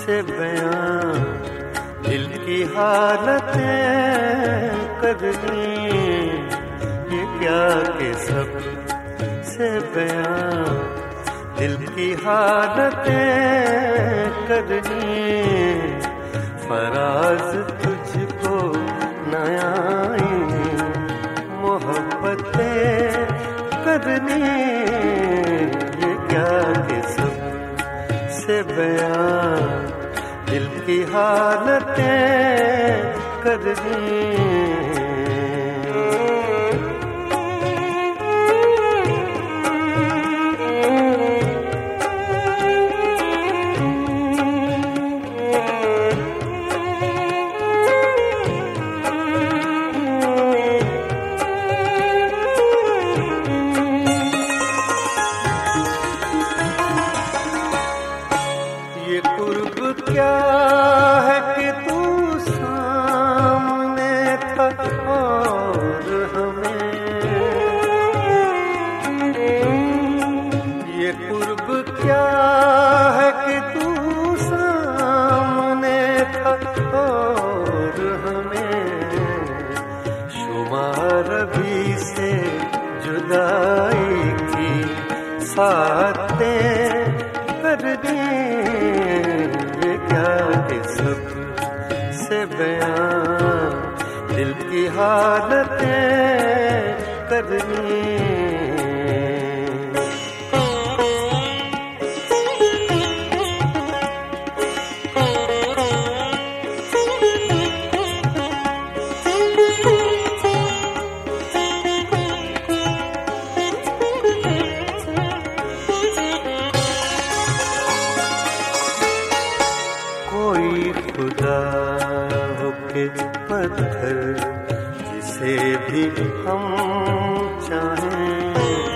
से बयां दिल की हालतें करनी, ये क्या के सब से बयां दिल की हालतें करनी। फराज तुझको न आई मोहब्बतें करनी, ये क्या के सब से बयां दिल की हालतें करनी। ये कुर्ब क्या है कि तू सामने था और हमें, ये कुर्ब क्या है कि तू सामने था और हमें। शुमार भी से जुदाई की सातें करनी, ये क्या के सब से बयां दिल की हालतें करनी। कोई खुदा हो के पत्थर जिसे भी हम चाहें,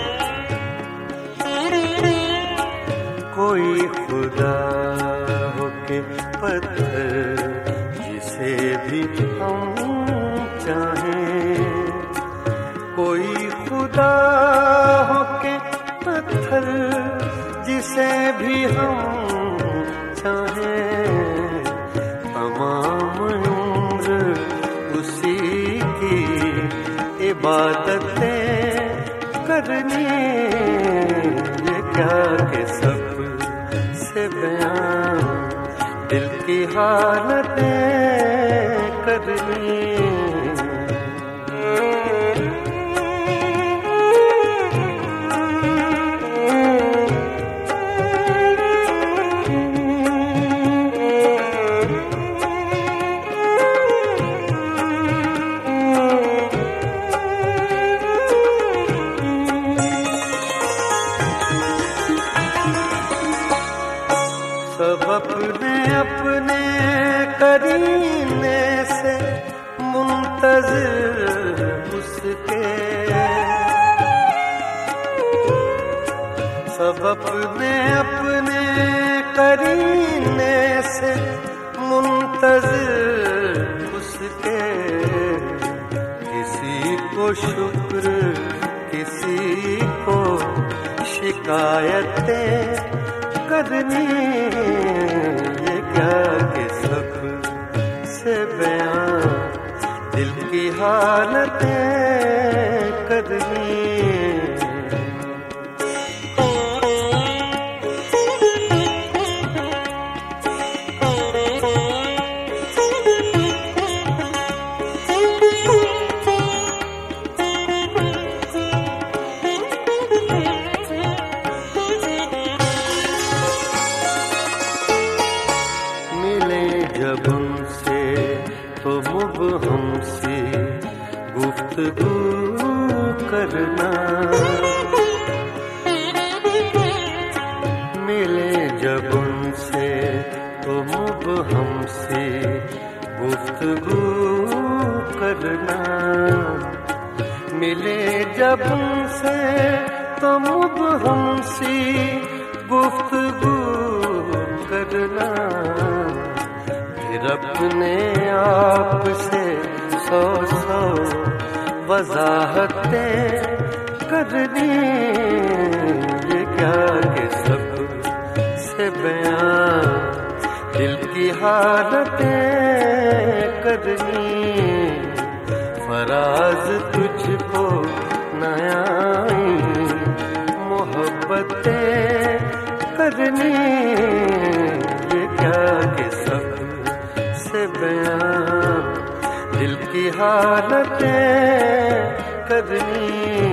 कोई खुदा हो के पत्थर जिसे भी हम चाहें। कोई खुदा हो के पत्थर जिसे भी हम चाहें। तमाम उम्र उसी की इबादतें करनी, ये क्या के सब से बयां दिल की हालतें करनी। सब अपने अपने करीने से मुंतज़िर उसके, सब अपने अपने करीने से मुंतज़िर उसके। किसी को शुक्र किसी को शिकायतें करनी, ये क्या के सब से बयां दिल की हालतें करनी। जब उनसे तो मुबहम सी गुफ्तगू करना, मिले जब उनसे तो मुबहम सी गुफ्तगू करना। मिले जब उनसे तो मुबहम सी गुफ्तगू करना। फिर अपने आप से सौ सौ वजाहतें करनी, ये क्या के सब से बयां दिल हालतें करनी, फराज तुझको न आई मोहब्बतें करनी। ये क्या कि सब से बयां दिल की हालतें करनी।